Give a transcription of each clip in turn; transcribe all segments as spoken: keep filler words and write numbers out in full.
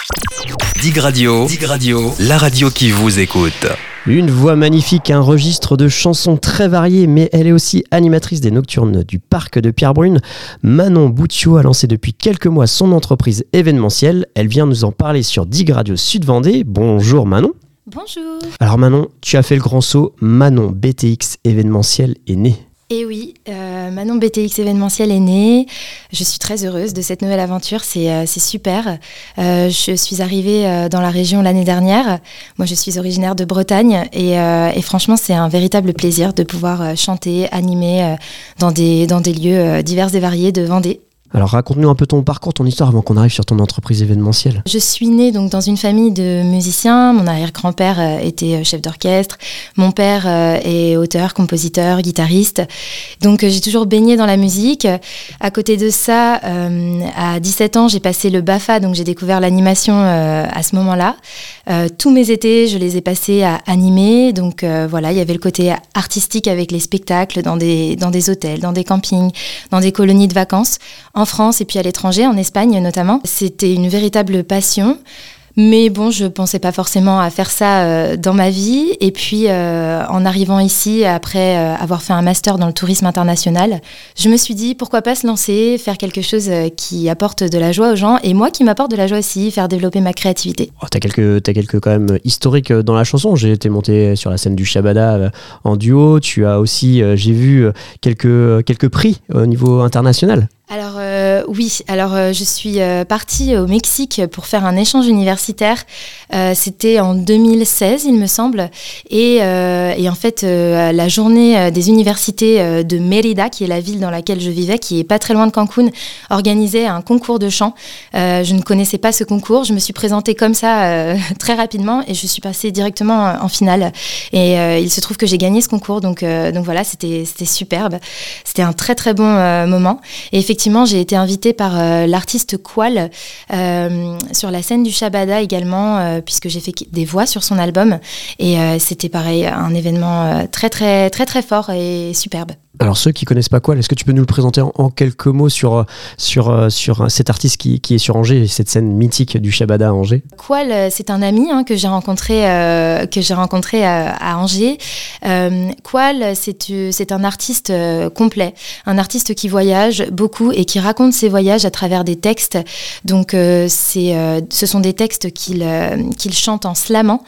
Dig Radio, Dig Radio, la radio qui vous écoute. Une voix magnifique, un registre de chansons très variées, mais elle est aussi animatrice des Nocturnes du Parc de Pierrebrune. Manon Boutiot a lancé depuis quelques mois son entreprise événementielle. Elle vient nous en parler sur Dig Radio Sud-Vendée. Bonjour Manon. Bonjour. Alors Manon, tu as fait le grand saut. Manon B T X événementiel est née. Et oui, euh, Manon B T X événementiel est née. Je suis très heureuse de cette nouvelle aventure, c'est, euh, c'est super. Euh, je suis arrivée euh, dans la région l'année dernière. Moi, je suis originaire de Bretagne et, euh, et franchement, c'est un véritable plaisir de pouvoir euh, chanter, animer euh, dans, des, dans des lieux euh, divers et variés de Vendée. Alors raconte-nous un peu ton parcours, ton histoire avant qu'on arrive sur ton entreprise événementielle. Je suis née donc dans une famille de musiciens. Mon arrière-grand-père euh, était chef d'orchestre. Mon père euh, est auteur, compositeur, guitariste. Donc euh, j'ai toujours baigné dans la musique. À côté de ça, euh, à dix-sept ans, j'ai passé le B A F A, donc j'ai découvert l'animation euh, à ce moment-là. Euh, tous mes étés, je les ai passés à animer. Donc euh, voilà, il y avait le côté artistique avec les spectacles dans des, dans des hôtels, dans des campings, dans des colonies de vacances, en France et puis à l'étranger, en Espagne notamment. C'était une véritable passion. Mais bon, je pensais pas forcément à faire ça euh, dans ma vie. Et puis, euh, en arrivant ici, après euh, avoir fait un master dans le tourisme international, je me suis dit, pourquoi pas se lancer, faire quelque chose euh, qui apporte de la joie aux gens, et moi qui m'apporte de la joie aussi, faire développer ma créativité. Oh, t'as quelques, t'as quelques quand même historiques dans la chanson. J'ai été monté sur la scène du Shabada euh, en duo. Tu as aussi, euh, j'ai vu, euh, quelques, quelques prix au niveau international. Alors euh, oui, alors euh, je suis euh, partie au Mexique pour faire un échange universitaire. Euh, c'était en deux mille seize, il me semble. Et, euh, et en fait, euh, la journée des universités euh, de Mérida, qui est la ville dans laquelle je vivais, qui est pas très loin de Cancun, organisait un concours de chant. Euh, je ne connaissais pas ce concours. Je me suis présentée comme ça euh, très rapidement et je suis passée directement en finale. Et euh, il se trouve que j'ai gagné ce concours. Donc, euh, donc voilà, c'était, c'était superbe. C'était un très très bon euh, moment. Et effectivement, Effectivement, j'ai été invitée par euh, l'artiste Qual euh, sur la scène du Shabada également, euh, puisque j'ai fait des voix sur son album. Et euh, c'était pareil, un événement euh, très, très, très, très fort et superbe. Alors ceux qui connaissent pas Qual, est-ce que tu peux nous le présenter en, en quelques mots sur, sur, sur cet artiste qui, qui est sur Angers, cette scène mythique du Shabada à Angers? Qual, c'est un ami hein, que j'ai rencontré, euh, que j'ai rencontré à, à Angers. Euh, Qual, c'est, c'est un artiste euh, complet, un artiste qui voyage beaucoup et qui raconte ses voyages à travers des textes. Donc euh, c'est, euh, ce sont des textes qu'il, euh, qu'il chante en slamant.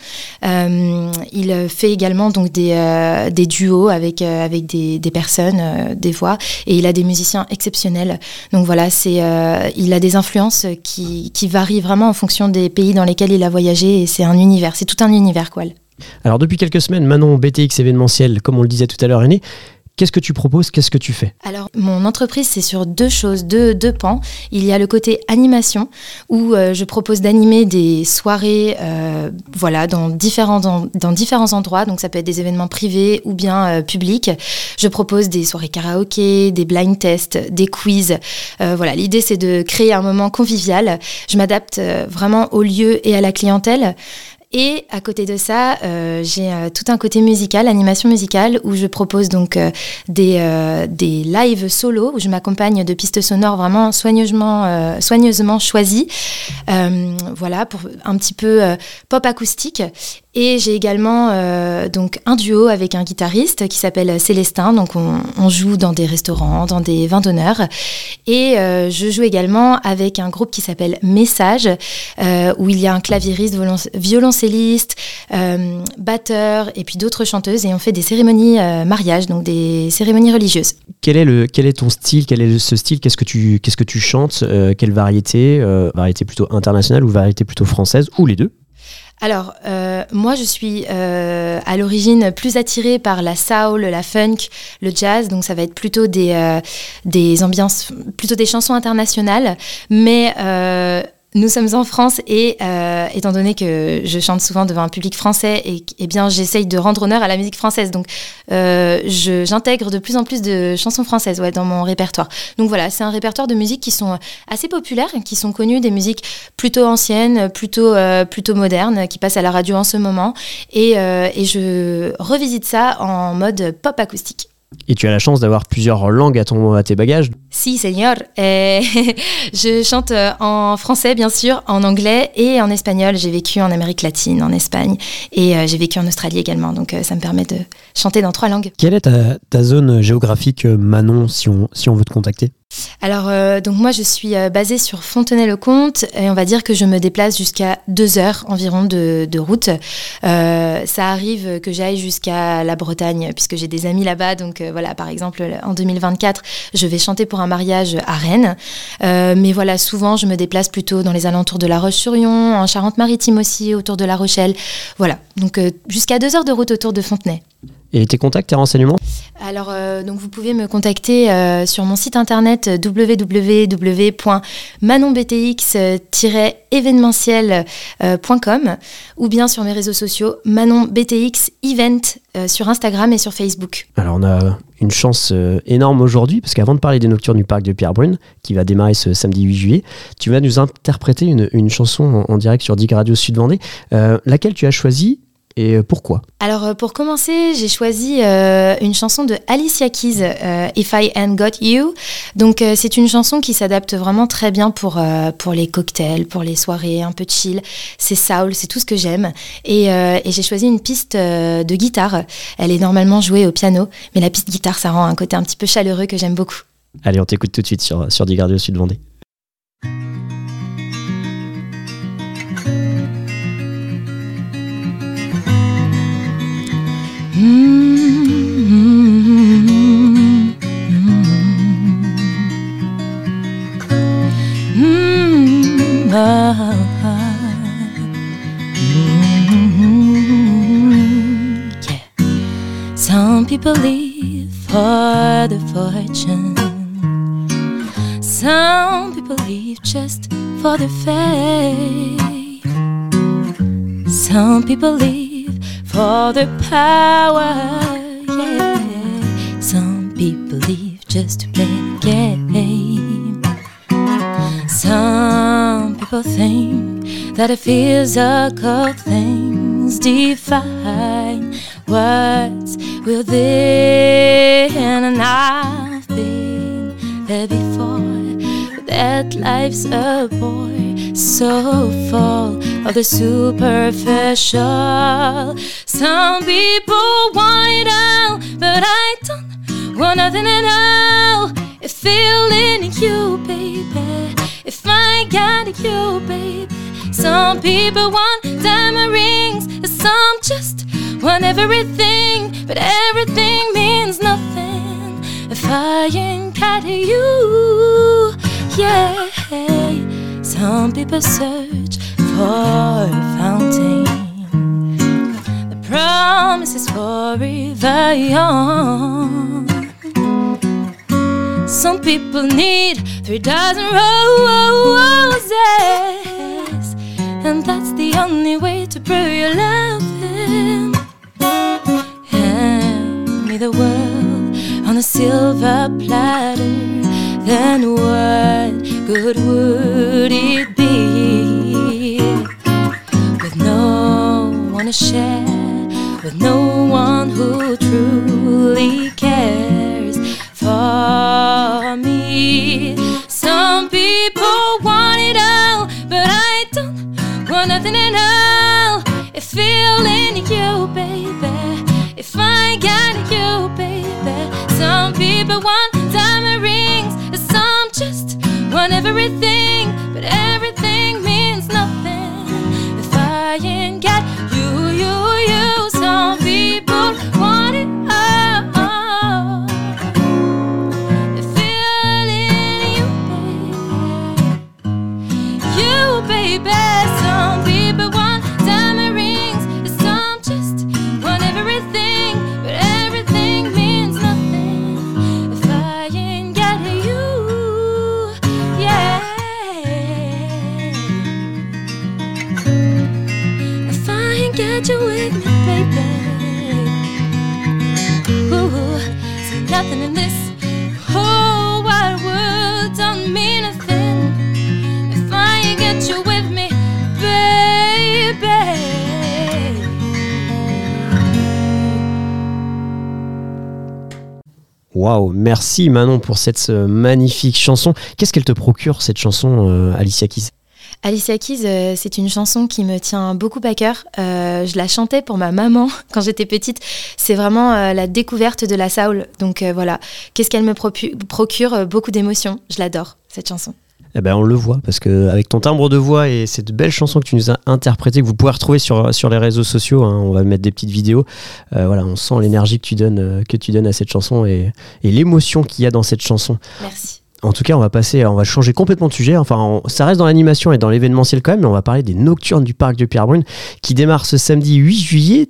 Euh, il fait également donc, des, euh, des duos avec, euh, avec des, des personnes. Euh, des voix, et il a des musiciens exceptionnels. Donc voilà, c'est, euh, il a des influences qui, qui varient vraiment en fonction des pays dans lesquels il a voyagé, et c'est un univers, c'est tout un univers, Qual. Alors depuis quelques semaines, Manon B T X événementiel, comme on le disait tout à l'heure, est née. Qu'est-ce que tu proposes? Qu'est-ce que tu fais? Alors, mon entreprise, c'est sur deux choses, deux, deux pans. Il y a le côté animation, où euh, je propose d'animer des soirées euh, voilà, dans, différents, dans, dans différents endroits. Donc, ça peut être des événements privés ou bien euh, publics. Je propose des soirées karaoké, des blind tests, des quiz. Euh, voilà, l'idée, c'est de créer un moment convivial. Je m'adapte euh, vraiment au lieu et à la clientèle. Et à côté de ça, euh, j'ai euh, tout un côté musical, animation musicale, où je propose donc euh, des, euh, des lives solo, où je m'accompagne de pistes sonores vraiment soigneusement, euh, soigneusement choisies, euh, voilà, pour un petit peu euh, pop acoustique. Et j'ai également euh, donc un duo avec un guitariste qui s'appelle Célestin. Donc on, on joue dans des restaurants, dans des vins d'honneur. Et euh, je joue également avec un groupe qui s'appelle Message, euh, où il y a un claviériste, violon- violoncelliste, euh, batteur et puis d'autres chanteuses. Et on fait des cérémonies euh, mariage, donc des cérémonies religieuses. Quel est, le, quel est ton style? Quel est ce style? Qu'est-ce que tu, qu'est-ce que tu chantes? euh, Quelle variété? euh, Variété plutôt internationale ou variété plutôt française? Ou les deux? Alors, euh, moi, je suis euh, à l'origine plus attirée par la soul, la funk, le jazz. Donc, ça va être plutôt des, euh, des ambiances, plutôt des chansons internationales. Mais euh, nous sommes en France et euh, étant donné que je chante souvent devant un public français, et eh bien, j'essaye de rendre honneur à la musique française. Donc, euh, je, j'intègre de plus en plus de chansons françaises ouais, dans mon répertoire. Donc voilà, c'est un répertoire de musiques qui sont assez populaires, qui sont connues, des musiques plutôt anciennes, plutôt, euh, plutôt modernes, qui passent à la radio en ce moment. Et, euh, et je revisite ça en mode pop acoustique. Et tu as la chance d'avoir plusieurs langues à, ton, à tes bagages. Si, señor. Euh, je chante en français, bien sûr, en anglais et en espagnol. J'ai vécu en Amérique latine, en Espagne, et euh, j'ai vécu en Australie également. Donc, euh, ça me permet de chanter dans trois langues. Quelle est ta, ta zone géographique, Manon, si on, si on veut te contacter ? Alors, euh, donc moi, je suis euh, basée sur Fontenay-le-Comte et on va dire que je me déplace jusqu'à deux heures environ de, de route. Euh, ça arrive que j'aille jusqu'à la Bretagne puisque j'ai des amis là-bas. Donc euh, voilà, par exemple, en deux mille vingt-quatre, je vais chanter pour un mariage à Rennes. Euh, mais voilà, souvent, je me déplace plutôt dans les alentours de La Roche-sur-Yon, en Charente-Maritime aussi, autour de La Rochelle. Voilà, donc euh, jusqu'à deux heures de route autour de Fontenay. Et tes contacts, tes renseignements ? Alors, euh, donc vous pouvez me contacter euh, sur mon site internet w w w point manon b t x tiret événementiel point com ou bien sur mes réseaux sociaux Manon B T X Event euh, sur Instagram et sur Facebook. Alors, on a une chance euh, énorme aujourd'hui parce qu'avant de parler des Nocturnes du Parc de Pierrebrune, qui va démarrer ce samedi huit juillet, tu vas nous interpréter une, une chanson en, en direct sur Dig Radio Sud Vendée, euh, laquelle tu as choisie. Et pourquoi ? Alors pour commencer, j'ai choisi euh, une chanson de Alicia Keys, euh, If I Ain't Got You. Donc euh, c'est une chanson qui s'adapte vraiment très bien pour, euh, pour les cocktails, pour les soirées un peu chill. C'est soul, c'est tout ce que j'aime. Et, euh, et j'ai choisi une piste euh, de guitare. Elle est normalement jouée au piano, mais la piste guitare, ça rend un côté un petit peu chaleureux que j'aime beaucoup. Allez, on t'écoute tout de suite sur, sur Dig Radio Sud Vendée. Some people live for the fortune. Some people live just for the fame. Some people live for the power, yeah. Some people live just to play the game. Some people think that the physical things define what's within, and I've been there before. But that life's a bore, so full of the superficial. Some people want it all, but I don't want nothing at all. If feeling you, baby, if I got you, baby. Some people want diamond rings, some just want everything, but everything means nothing if I ain't got you, yeah. Some people search for a fountain, the promise is forever young. Some people need three dozen roses, and that's the only way to prove you love him. Hand me the world on a silver platter, then what good would it be? With no one to share, with no one who truly cares for me. Some people want it all, but I don't want nothing at all. If feeling you, baby, if I got you, baby. Some people want diamond rings, some just want everything, but everything means nothing if I ain't got you, you, you. Some people want it all. If feeling you, baby, you, baby. Some people want diamond rings, some just want everything, but everything means nothing if I ain't got you, yeah. If I ain't got you with me, baby. Ooh, see nothing in this whole wide world don't mean a thing if I ain't got you with me, baby. Waouh, merci Manon pour cette euh, magnifique chanson. Qu'est-ce qu'elle te procure cette chanson, euh, Alicia Keys ? Alicia Keys, euh, c'est une chanson qui me tient beaucoup à cœur. Euh, je la chantais pour ma maman quand j'étais petite. C'est vraiment euh, la découverte de la soul. Donc euh, voilà, qu'est-ce qu'elle me propu- procure Beaucoup d'émotions. Je l'adore, cette chanson. Eh ben on le voit parce que avec ton timbre de voix et cette belle chanson que tu nous as interprétée, que vous pouvez retrouver sur, sur les réseaux sociaux, hein, on va mettre des petites vidéos. Euh, voilà, on sent l'énergie que tu donnes, euh, que tu donnes à cette chanson et, et l'émotion qu'il y a dans cette chanson. Merci. En tout cas, on va passer, on va changer complètement de sujet. Enfin, on, ça reste dans l'animation et dans l'événementiel quand même, mais on va parler des Nocturnes du Parc de Pierrebrune qui démarrent ce samedi huit juillet.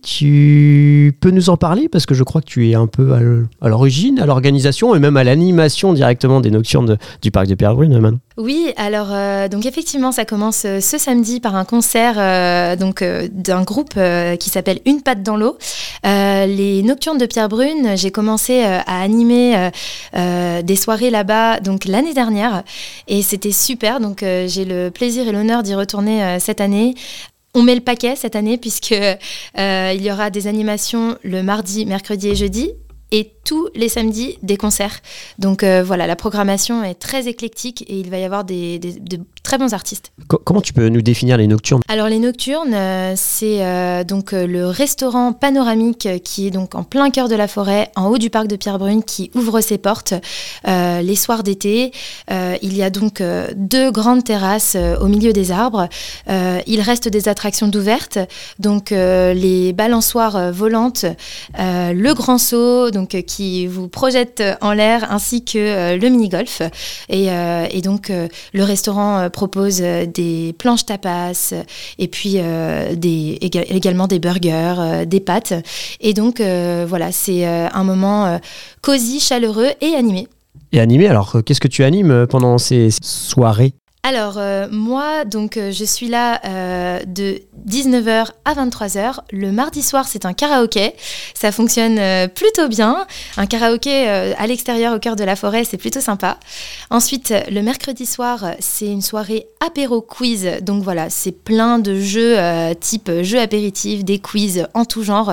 Tu peux nous en parler parce que je crois que tu es un peu à, l- à l'origine, à l'organisation et même à l'animation directement des Nocturnes de, du Parc de Pierrebrune, Manon. Oui, alors euh, donc effectivement, ça commence euh, ce samedi par un concert euh, donc euh, d'un groupe euh, qui s'appelle Une patte dans l'eau. Euh, les Nocturnes de Pierrebrune, j'ai commencé euh, à animer euh, euh, des soirées là-bas donc l'année dernière et c'était super. Donc euh, j'ai le plaisir et l'honneur d'y retourner euh, cette année. On met le paquet cette année puisque euh, il y aura des animations le mardi, mercredi et jeudi. Et tous les samedis, des concerts. Donc euh, voilà, la programmation est très éclectique et il va y avoir des, des, de très bons artistes. Co- comment tu peux nous définir les Nocturnes ? Alors les Nocturnes, euh, c'est euh, donc euh, le restaurant panoramique euh, qui est donc en plein cœur de la forêt, en haut du parc de Pierrebrune, qui ouvre ses portes euh, les soirs d'été. Euh, il y a donc euh, deux grandes terrasses euh, au milieu des arbres. Euh, il reste des attractions d'ouvertes, donc euh, les balançoires euh, volantes, euh, le grand saut, donc euh, qui vous projette en l'air, ainsi que euh, le mini-golf. Et, euh, et donc euh, le restaurant euh, propose euh, des planches tapas euh, et puis euh, des, éga- également des burgers, euh, des pâtes. Et donc euh, voilà, c'est euh, un moment euh, cosy, chaleureux et animé. Et animé, alors euh, qu'est-ce que tu animes pendant ces soirées ? Alors, euh, moi, donc, euh, je suis là euh, de dix-neuf heures à vingt-trois heures. Le mardi soir, c'est un karaoké. Ça fonctionne euh, plutôt bien. Un karaoké euh, à l'extérieur, au cœur de la forêt, c'est plutôt sympa. Ensuite, le mercredi soir, c'est une soirée apéro quiz. Donc voilà, c'est plein de jeux euh, type jeux apéritifs, des quiz en tout genre.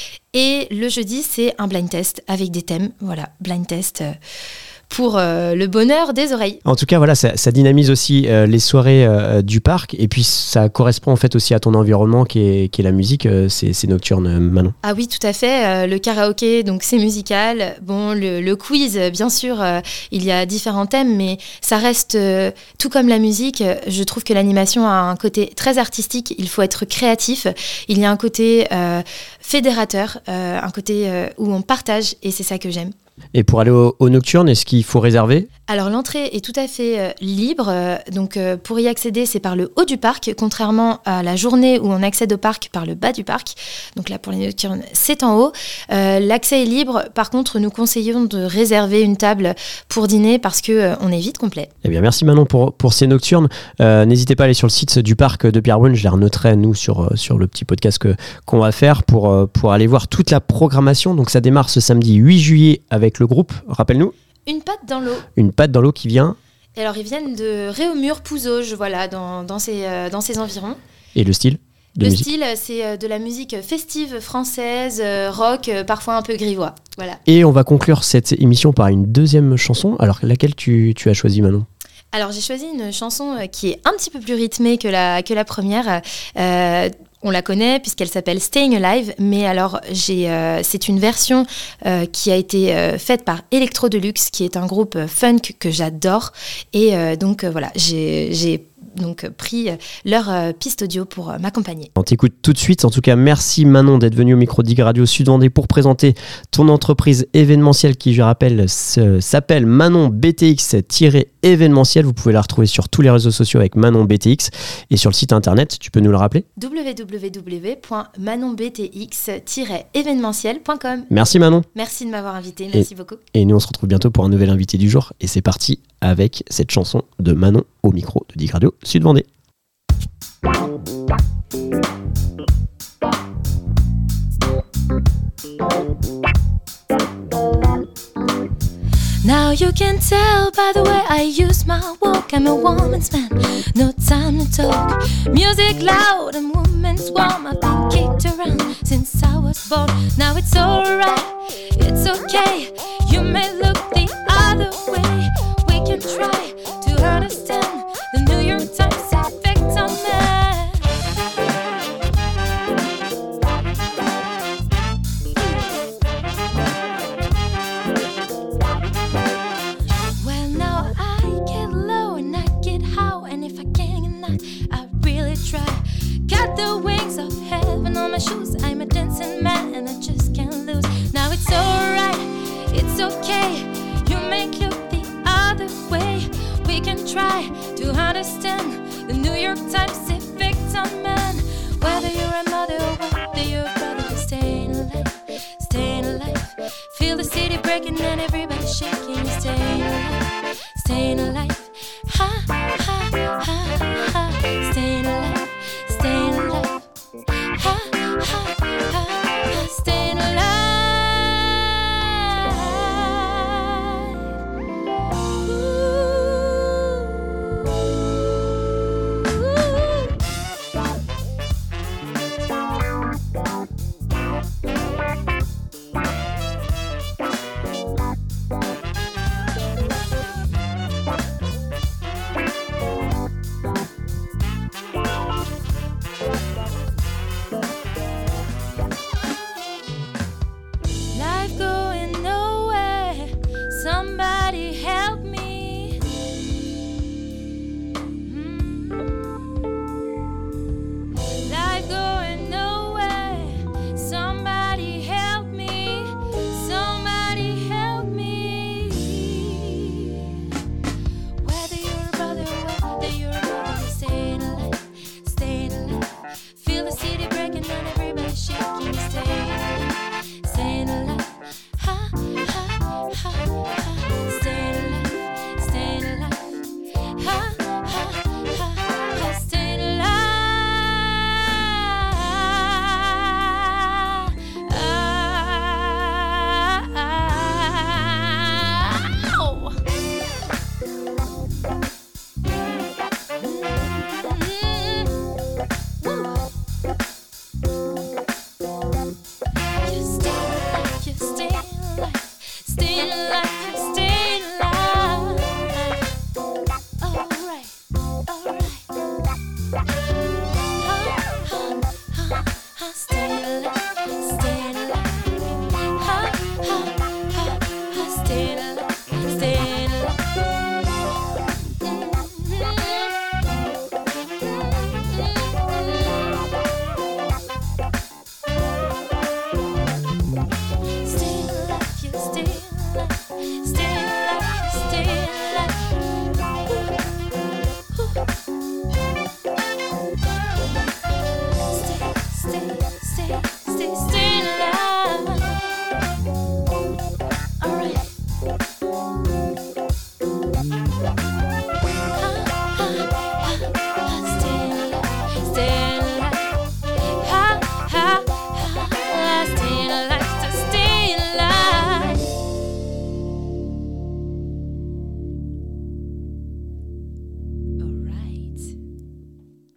Et le jeudi, c'est un blind test avec des thèmes. Voilà, blind test... Euh, pour euh, le bonheur des oreilles. En tout cas, voilà, ça, ça dynamise aussi euh, les soirées euh, du parc et puis ça correspond en fait aussi à ton environnement qui est, qui est la musique, euh, c'est, c'est Nocturne, euh, Manon. Ah oui, tout à fait. Euh, le karaoké, donc c'est musical. Bon, le, le quiz, bien sûr, euh, il y a différents thèmes, mais ça reste euh, tout comme la musique. Je trouve que l'animation a un côté très artistique. Il faut être créatif. Il y a un côté euh, fédérateur, euh, un côté euh, où on partage, et c'est ça que j'aime. Et pour aller au, au Nocturne, est-ce qu'il faut réserver ? Alors l'entrée est tout à fait euh, libre, euh, donc euh, pour y accéder c'est par le haut du parc, contrairement à la journée où on accède au parc par le bas du parc. Donc là pour les Nocturnes c'est en haut. Euh, l'accès est libre, par contre nous conseillons de réserver une table pour dîner parce qu'on euh, est vite complet. Eh bien merci Manon pour, pour ces Nocturnes. Euh, n'hésitez pas à aller sur le site du parc de Pierrebrune, je les renoterai nous sur, sur le petit podcast que, qu'on va faire pour, pour aller voir toute la programmation. Donc ça démarre ce samedi huit juillet avec le groupe, rappelle-nous. Une patte dans l'eau. Une patte dans l'eau qui vient. Et alors ils viennent de Réaumur-Pouzauges, voilà, dans, dans, ces, euh, dans ces environs. Et le style de Le musique. style, c'est euh, de la musique festive française, euh, rock, euh, parfois un peu grivois. Voilà. Et on va conclure cette émission par une deuxième chanson. Alors laquelle tu, tu as choisi Manon ? Alors j'ai choisi une chanson euh, qui est un petit peu plus rythmée que la, que la première. Euh, On la connaît puisqu'elle s'appelle Staying Alive, mais alors j'ai, euh, c'est une version euh, qui a été euh, faite par Electro Deluxe, qui est un groupe euh, funk que j'adore. Et euh, donc euh, voilà, j'ai, j'ai donc pris leur euh, piste audio pour euh, m'accompagner. On t'écoute tout de suite. En tout cas, merci Manon d'être venue au micro d'I G Radio Sud Vendée pour présenter ton entreprise événementielle qui, je rappelle, se, s'appelle Manon B T X-événementiel. Vous pouvez la retrouver sur tous les réseaux sociaux avec Manon B T X et sur le site internet. Tu peux nous le rappeler ? w w w point manon b t x tiret événementiel point com. Merci Manon. Merci de m'avoir invité, merci et, beaucoup. Et nous, on se retrouve bientôt pour un nouvel invité du jour. Et c'est parti avec cette chanson de Manon au micro de D I G Radio Sud Vendée. Now you can tell by the way I use my walk. I'm a woman's man, no time to talk. Music loud and woman's warm. I've been kicked around since I was born. Now it's alright, it's okay. You may look the wings of heaven on my shoes. I'm a dancing man and I just can't lose. Now it's alright, it's okay. You make look the other way. We can try to understand the New York Times effect on man. Whether you're a mother or whether you're a brother, you're staying alive, staying alive. Feel the city breaking and everybody shaking. You're staying alive, staying alive. Ha, ha, ha, ha. Staying alive, staying alive. Ha, ha, ha, ha. Staying alive. Life going nowhere. Somebody help me. Mm. Life going nowhere. Somebody help me. Somebody help me. Whether you're a brother or whether you're a mother, you're staying alive, staying alive. Feel the city breaking and everybody shaking. You're staying alive, staying alive. Ha, ha, ha, ha. Staying alive, staying alive. Ha, ha, ha, ha. Staying alive. Ah, ah, ah. Ow. You stay alive, you stay alive, stay alive, you stay alive. Alright, alright. Ha, ha, ha, ha. Stay alive, stay alive. Ha, ha, ha, ha. Stay alive, stay alive. Stay alive, you stay alive. Stay alive, you stay alive. Stay, stay, stay, stay, stay alive. Alright. Ha, ha, ha, ha. Stay alive, stay alive. Ha, ha, ha, ha. Stay alive, to stay alive. Alright.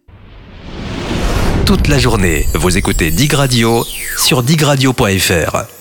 Toute la journée, vous écoutez Dig Radio sur digradio point f r.